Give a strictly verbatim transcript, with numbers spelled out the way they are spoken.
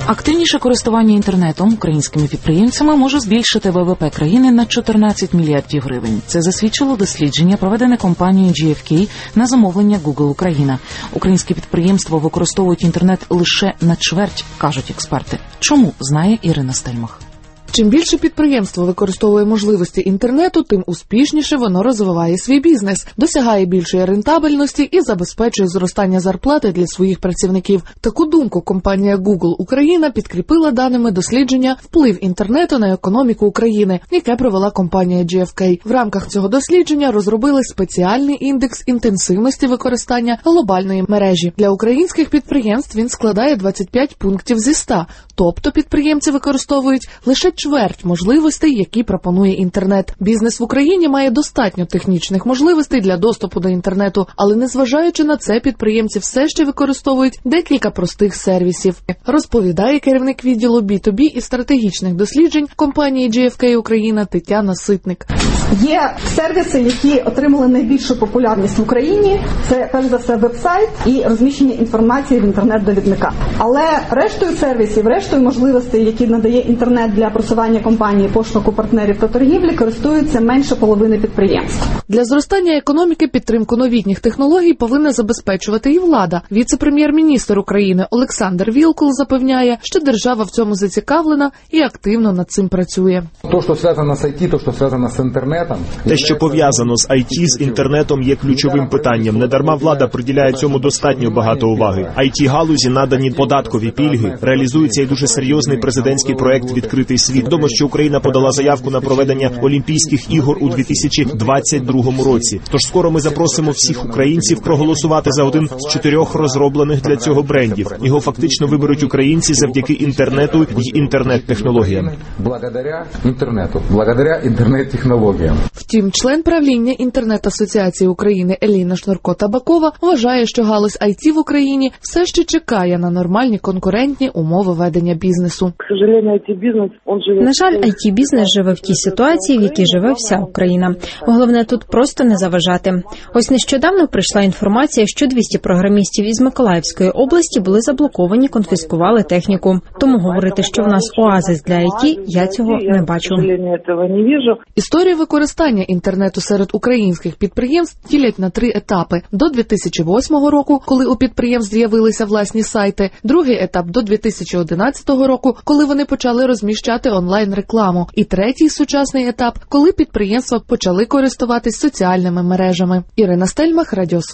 Активніше користування інтернетом українськими підприємцями може збільшити ВВП країни на чотирнадцять мільярдів гривень. Це засвідчило дослідження, проведене компанією джі еф кей на замовлення Google Україна. Українські підприємства використовують інтернет лише на чверть, кажуть експерти. Чому, знає Ірина Стельмах. Чим більше підприємство використовує можливості інтернету, тим успішніше воно розвиває свій бізнес, досягає більшої рентабельності і забезпечує зростання зарплати для своїх працівників. Таку думку компанія Google Україна підкріпила даними дослідження «Вплив інтернету на економіку України», яке провела компанія джі еф кей. В рамках цього дослідження розробили спеціальний індекс інтенсивності використання глобальної мережі. Для українських підприємств він складає двадцять п'ять пунктів зі ста, тобто підприємці використовують лише чверть можливостей, які пропонує інтернет. Бізнес в Україні має достатньо технічних можливостей для доступу до інтернету, але незважаючи на це, підприємці все ще використовують декілька простих сервісів. Розповідає керівник відділу бі ту бі і стратегічних досліджень компанії джі еф кей Україна Тетяна Ситник. Є сервіси, які отримали найбільшу популярність в Україні. Це, перш за все, веб-сайт і розміщення інформації в інтернет-довідника. Але рештою сервісів, рештою можливостей, які надає інтернет для просування компанії, пошуку партнерів та торгівлі, користуються менше половини підприємств. Для зростання економіки підтримку новітніх технологій повинна забезпечувати і влада. Віце-прем'єр-міністр України Олександр Вілкул запевняє, що держава в цьому зацікавлена і активно над цим працює. То, що зв'язано з ай ті, то, що зв'язано з інтернетом. Те, що пов'язано з ай ті, з інтернетом, є ключовим питанням. Недарма влада приділяє цьому достатньо багато уваги. ай ті-галузі надані податкові пільги, реалізується і дуже серйозний президентський проект «Відкритий світ». Відомо, що Україна подала заявку на проведення Олімпійських ігор у дві тисячі двадцять другому році. Тож скоро ми запросимо всіх українців проголосувати за один з чотирьох розроблених для цього брендів. Його фактично виберуть українці завдяки інтернету і інтернет-технологіям. Благодаря інтернету, благодаря інтернет-технологіям. Втім, член правління Інтернет-асоціації України Еліна Шнурко-Табакова вважає, що галузь ай ті в Україні все ще чекає на нормальні конкурентні умови ведення бізнесу. На жаль, ай ті-бізнес живе в тій ситуації, в якій живе вся Україна. Головне тут просто не заважати. Ось нещодавно прийшла інформація, що двісті програмістів із Миколаївської області були заблоковані, конфіскували техніку. Тому говорити, що в нас оазис для ай ті, я цього не бачу. Історію використання інтернету серед українських підприємств ділять на три етапи. До дві тисячі восьмого року, коли у підприємств з'явилися власні сайти. Другий етап до дві тисячі одинадцятого року, коли вони почали розміщати онлайн-рекламу. І третій сучасний етап, коли підприємства почали користуватись соціальними мережами. Ірина Стельмах, Радіо